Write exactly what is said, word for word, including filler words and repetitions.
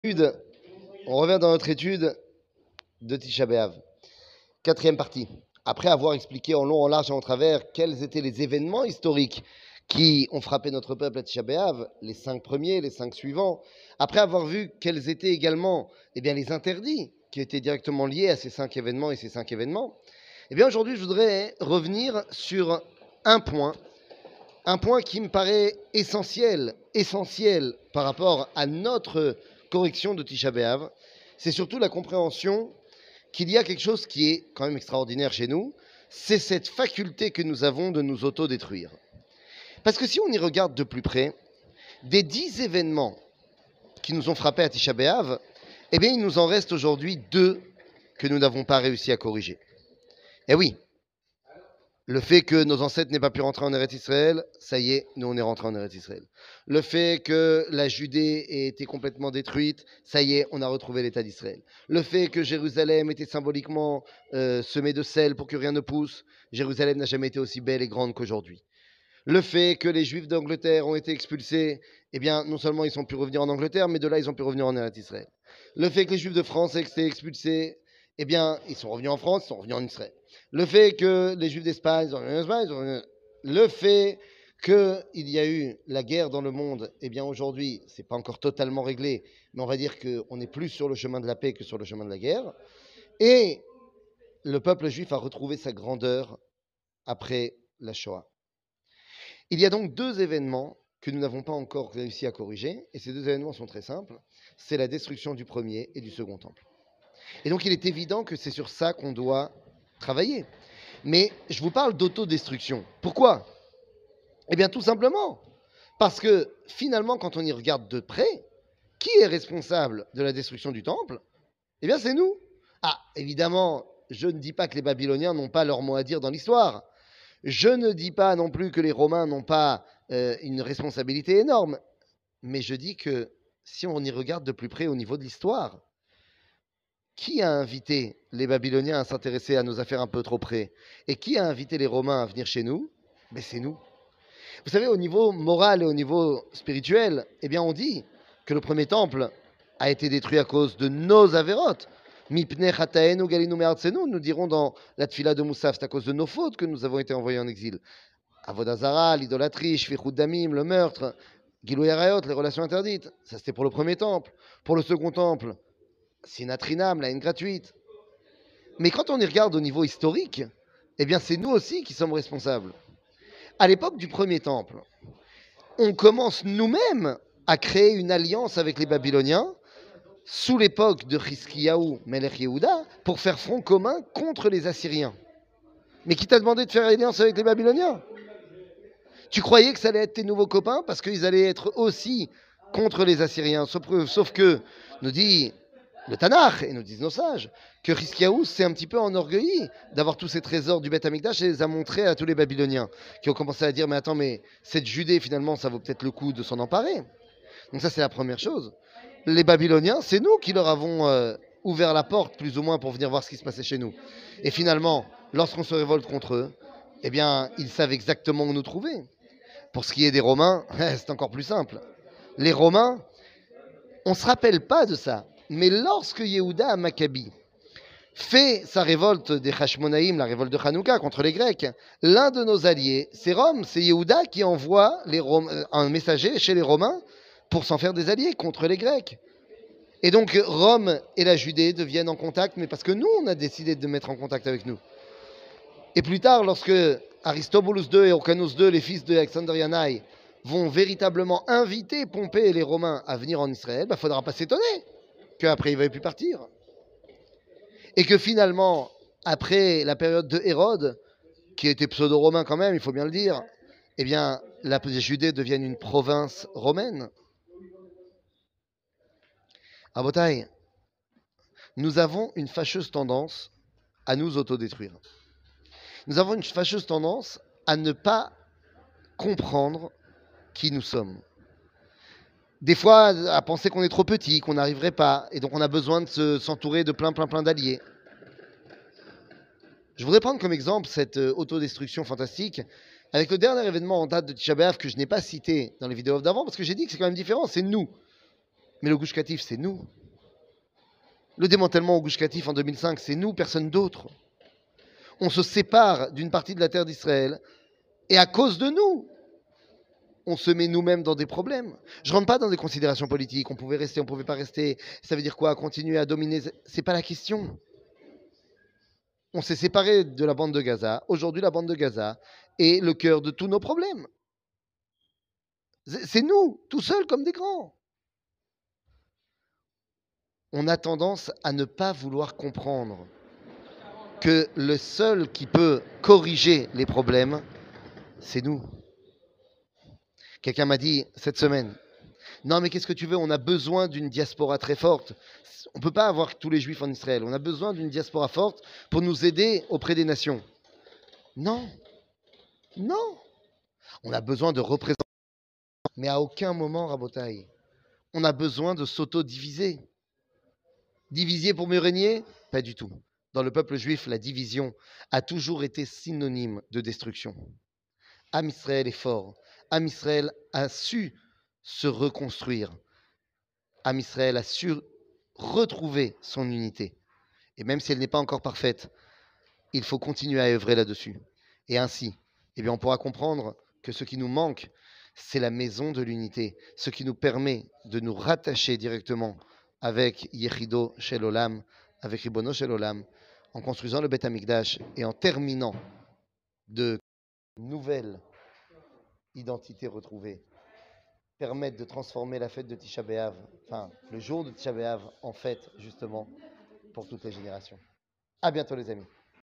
Étude, on revient dans notre étude de Tisha B'Av, quatrième partie. Après avoir expliqué en long, en large et en travers quels étaient les événements historiques qui ont frappé notre peuple à Tisha B'Av, les cinq premiers, les cinq suivants, après avoir vu quels étaient également eh bien, les interdits qui étaient directement liés à ces cinq événements et ces cinq événements, eh bien aujourd'hui je voudrais revenir sur un point, un point qui me paraît essentiel, essentiel par rapport à notre correction de Tisha B'Av, c'est surtout la compréhension qu'il y a quelque chose qui est quand même extraordinaire chez nous, c'est cette faculté que nous avons de nous autodétruire. Parce que si on y regarde de plus près, des dix événements qui nous ont frappés à Tisha B'Av, eh bien il nous en reste aujourd'hui deux que nous n'avons pas réussi à corriger. Eh oui, le fait que nos ancêtres n'aient pas pu rentrer en Eretz Israël, ça y est, nous on est rentrés en Eretz Israël. Le fait que la Judée ait été complètement détruite, ça y est, on a retrouvé l'État d'Israël. Le fait que Jérusalem était symboliquement euh, semée de sel pour que rien ne pousse, Jérusalem n'a jamais été aussi belle et grande qu'aujourd'hui. Le fait que les Juifs d'Angleterre ont été expulsés, eh bien, non seulement ils ont pu revenir en Angleterre, mais de là, ils ont pu revenir en Eretz Israël. Le fait que les Juifs de France aient été expulsés, eh bien, ils sont revenus en France, ils sont revenus en Israël. Le fait que les Juifs d'Espagne sont revenus en Espagne, ils sont revenus... Le fait qu'il y a eu la guerre dans le monde, eh bien, aujourd'hui, ce n'est pas encore totalement réglé, mais on va dire qu'on est plus sur le chemin de la paix que sur le chemin de la guerre. Et le peuple juif a retrouvé sa grandeur après la Shoah. Il y a donc deux événements que nous n'avons pas encore réussi à corriger, et ces deux événements sont très simples. C'est la destruction du premier et du second temple. Et donc il est évident que c'est sur ça qu'on doit travailler. Mais je vous parle d'autodestruction. Pourquoi ? Eh bien tout simplement parce que finalement quand on y regarde de près, qui est responsable de la destruction du temple ? Eh bien c'est nous. Ah, évidemment, je ne dis pas que les Babyloniens n'ont pas leur mot à dire dans l'histoire. Je ne dis pas non plus que les Romains n'ont pas euh, une responsabilité énorme, mais je dis que si on y regarde de plus près au niveau de l'histoire, qui a invité les Babyloniens à s'intéresser à nos affaires un peu trop près? Et qui a invité les Romains à venir chez nous? Mais c'est nous. Vous savez, au niveau moral et au niveau spirituel, eh bien on dit que le premier temple a été détruit à cause de nos avérotes. Mipnei chataenu galinu me'artzenu, nous dirons dans la tfila de Moussaf, c'est à cause de nos fautes que nous avons été envoyés en exil. Avodah Zara, l'idolâtrie, shvichut damim, le meurtre, Gilui Arayot, les relations interdites. Ça c'était pour le premier temple. Pour le second temple, sinatrinam, la haine gratuite. Mais quand on y regarde au niveau historique, eh bien c'est nous aussi qui sommes responsables. À l'époque du premier temple, on commence nous-mêmes à créer une alliance avec les Babyloniens sous l'époque de Chizkiyahu Melech Yehuda pour faire front commun contre les Assyriens. Mais qui t'a demandé de faire alliance avec les Babyloniens? Tu croyais que ça allait être tes nouveaux copains parce qu'ils allaient être aussi contre les Assyriens. Sauf que, sauf que nous dit le Tanakh, et nous disent nos sages, que Chizkiyahu s'est un petit peu enorgueilli d'avoir tous ces trésors du Beth Amikdash et les a montrés à tous les Babyloniens, qui ont commencé à dire, mais attends, mais cette Judée, finalement, ça vaut peut-être le coup de s'en emparer. Donc ça, c'est la première chose. Les Babyloniens, c'est nous qui leur avons euh, ouvert la porte, plus ou moins, pour venir voir ce qui se passait chez nous. Et finalement, lorsqu'on se révolte contre eux, eh bien, ils savent exactement où nous trouver. Pour ce qui est des Romains, c'est encore plus simple. Les Romains, on ne se rappelle pas de ça. Mais lorsque Yehuda Maccabi fait sa révolte des Hashmonaïm, la révolte de Hanouka contre les Grecs, l'un de nos alliés, c'est Rome, c'est Yehuda qui envoie les Rom- un messager chez les Romains pour s'en faire des alliés contre les Grecs. Et donc Rome et la Judée deviennent en contact, mais parce que nous, on a décidé de mettre en contact avec nous. Et plus tard, lorsque Aristobulus deux et Orcanus deux, les fils de Alexander Yanai, vont véritablement inviter Pompée et les Romains à venir en Israël, il bah, ne faudra pas s'étonner qu'après, il va plus partir. Et que finalement, après la période de Hérode, qui était pseudo-romain quand même, il faut bien le dire, eh bien, la Judée devienne une province romaine. À Botaï, nous avons une fâcheuse tendance à nous autodétruire. Nous avons une fâcheuse tendance à ne pas comprendre qui nous sommes. Des fois, à penser qu'on est trop petit, qu'on n'arriverait pas, et donc on a besoin de se, s'entourer de plein, plein, plein d'alliés. Je voudrais prendre comme exemple cette euh, autodestruction fantastique avec le dernier événement en date de Tisha B'Av que je n'ai pas cité dans les vidéos d'avant, parce que j'ai dit que c'est quand même différent, c'est nous. Mais le Gush Katif, c'est nous. Le démantèlement au Gush Katif en deux mille cinq, c'est nous, personne d'autre. On se sépare d'une partie de la terre d'Israël, et à cause de nous, on se met nous-mêmes dans des problèmes. Je ne rentre pas dans des considérations politiques, on pouvait rester, on ne pouvait pas rester, ça veut dire quoi, continuer à dominer, c'est pas la question. On s'est séparé de la bande de Gaza, aujourd'hui la bande de Gaza est le cœur de tous nos problèmes. C'est nous, tout seuls comme des grands. On a tendance à ne pas vouloir comprendre que le seul qui peut corriger les problèmes, c'est nous. Quelqu'un m'a dit cette semaine, non mais qu'est-ce que tu veux, on a besoin d'une diaspora très forte. On ne peut pas avoir tous les juifs en Israël, on a besoin d'une diaspora forte pour nous aider auprès des nations. Non, non. On a besoin de représentants, mais à aucun moment, Rabotaï, on a besoin de s'auto-diviser. Diviser pour mieux régner? Pas du tout. Dans le peuple juif, la division a toujours été synonyme de destruction. Am Israël est fort. Am Israël a su se reconstruire. Am Israël a su retrouver son unité. Et même si elle n'est pas encore parfaite, il faut continuer à œuvrer là-dessus. Et ainsi, eh bien, on pourra comprendre que ce qui nous manque, c'est la maison de l'unité, ce qui nous permet de nous rattacher directement avec Yechido Shel Olam, avec Ribono Shel Olam, en construisant le Beth Amikdash et en terminant de nouvelles identités retrouvées, permettre de transformer la fête de Tisha B'Av, enfin le jour de Tisha B'Av, en fête justement pour toutes les générations. À bientôt les amis.